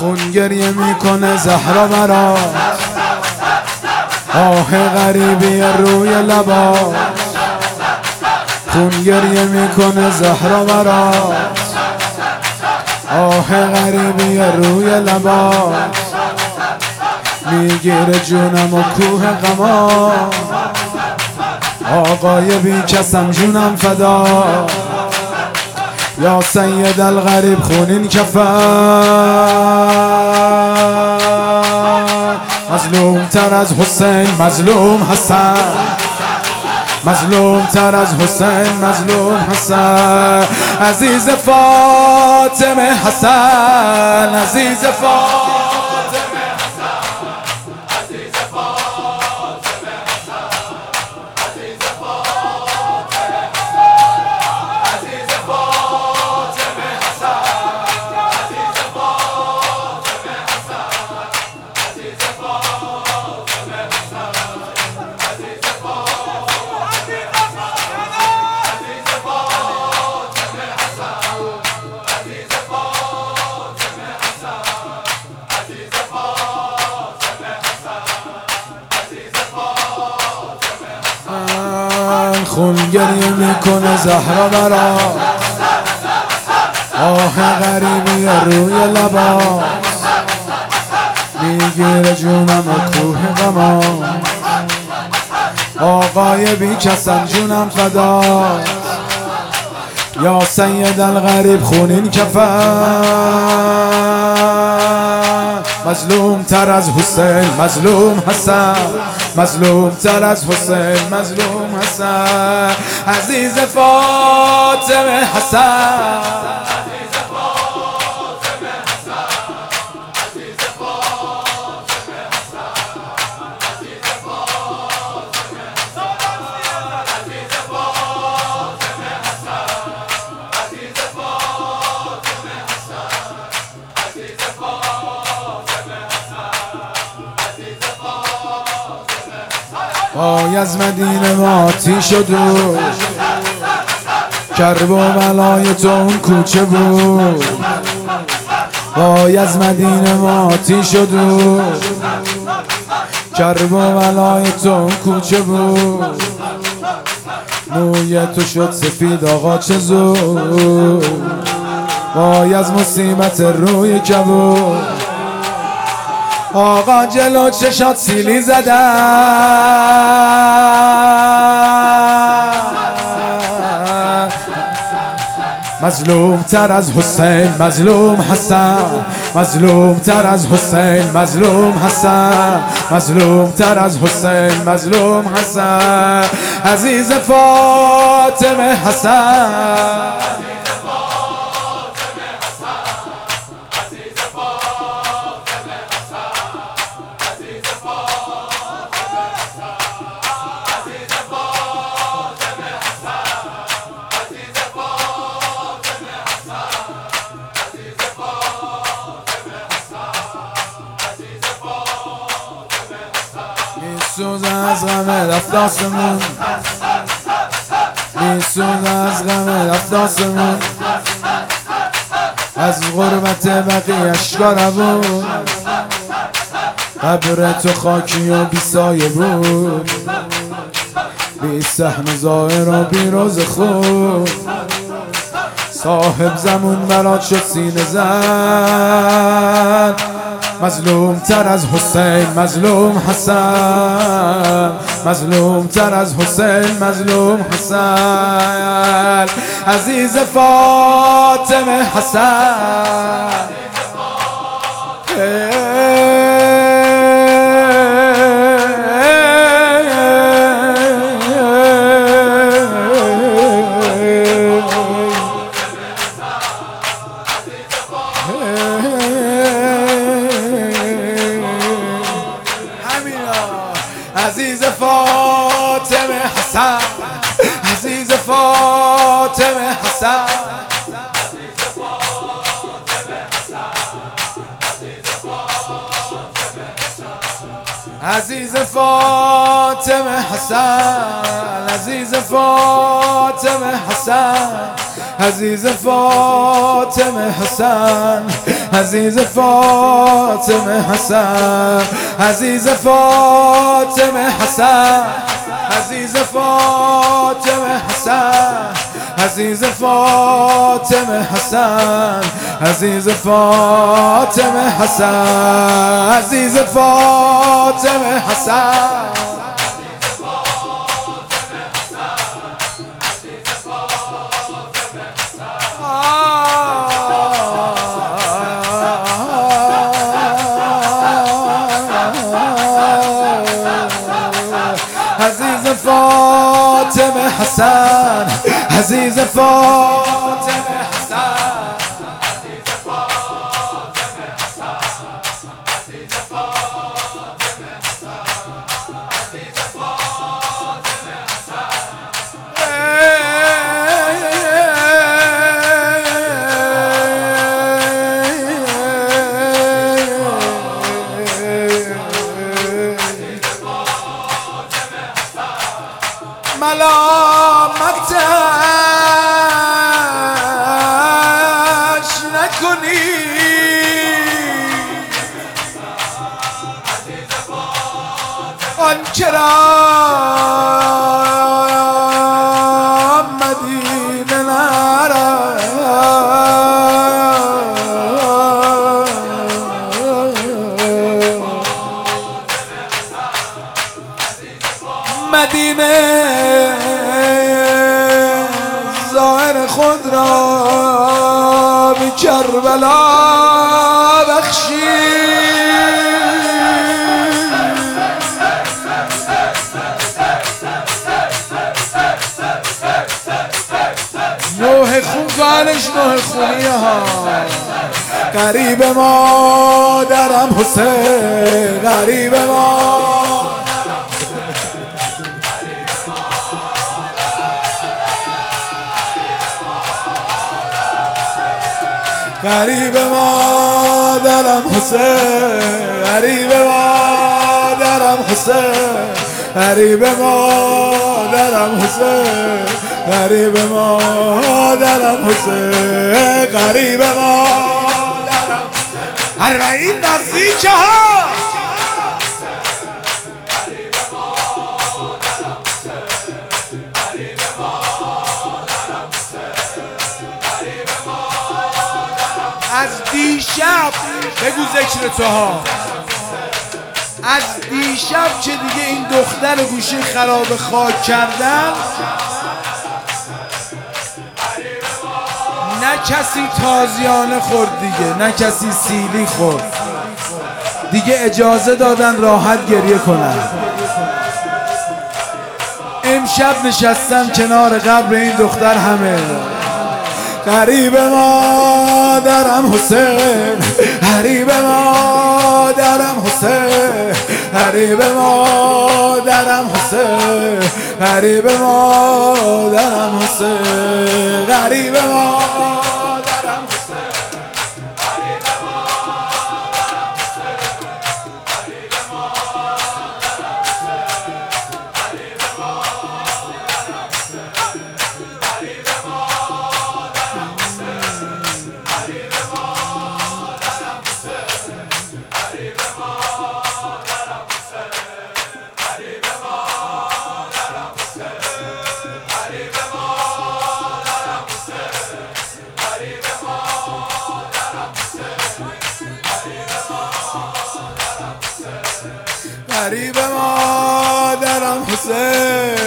خون گریه میکنه زهرا برات، آه غریبی روی لبات. خون گریه میکنه زهرا برات، آه غریبی روی لبات. میگیره جونم و کوه غما، آقای بی کسم جونم فدا. یا سید الغریب خونین کفن، مظلوم تر از حسین مظلوم حسن، مظلوم تر از حسین مظلوم حسن. عزیز فاطمه حسن، عزیز فاطمه خون گریه میکنه زهرا برات، آه غریبی روی لبات. میگیره جونم و کوه غما، آقای بی کسم جونم فدا. یا سید الغریب خونین کفن، مظلوم تر از حسین مظلوم حسن، مظلوم تر از حسین مظلوم حسن. عزیز فاطمه حسن، وای از مدینه ماتی شد و کرب و بلای تو اون کوچه بود. وای از مدینه ماتی شد و کرب و بلای تو اون کوچه بود. موی تو شد سفید آقا چه زود، وای از مصیبت روی کبود. آقا جلو چشات سیلی زدن، مظلوم تر از حسین مظلوم حسن، مظلوم تر از حسین مظلوم حسن، مظلوم تر از حسین مظلوم حسن. عزیز فاطمه حسن، میسوز از غم رفت آسمون، میسوز از غم رفت آسمون. از غربت بقیه اشکار بود، قبر تو خاکی و بی سایه بود. بی سهم ظاهر و بی روز خوب، صاحب زمون برات شد سینه زن. مظلوم تر از حسین مظلوم حسن، مظلوم تر از حسین مظلوم حسن. عزیز فاطمه حسن، عزیز فاطمه حسن، عزیز فاطمه حسن. عزیز فاطمه حسن، عزیز فاطمه حسن، عزیز فاطمه حسن، عزیز فاطمه حسن، عزیز فاطمه حسن، عزیز فاطمه حسن، عزیز فاطمه حسن، عزیز فاطمه حسن، عزیز فاطمه حسن. عزیز فاطمه حسن، عزیز فاطمه حسن، عزیز فاطمه حسن، عزیز فاطمه حسن، عزیز فاطمه ملامتش نکنی آن چرا مدینه نرم مدینه ظاهر خود را به کربلا بخشی نوح خون کارش نوح خونیه ها غریب مادرم حسین غریب غریب مادرم حسین غریب مادرم حسین غریب مادرم حسین غریب مادرم حسین غریب مادرم اربعین نزدیکه ها از دیشب بگو ذکر تو ها از دیشب که دیگه این دختر گوشه خراب خاک کردن نه کسی تازیانه خورد دیگه نه کسی سیلی خورد دیگه اجازه دادن راحت گریه کنن امشب نشستن کنار قبر این دختر همه غریب مادرم حسین غریب مادرم حسین غریب مادرم حسین غریب مادرم حسین غریب مادرم غریب مادرم حسین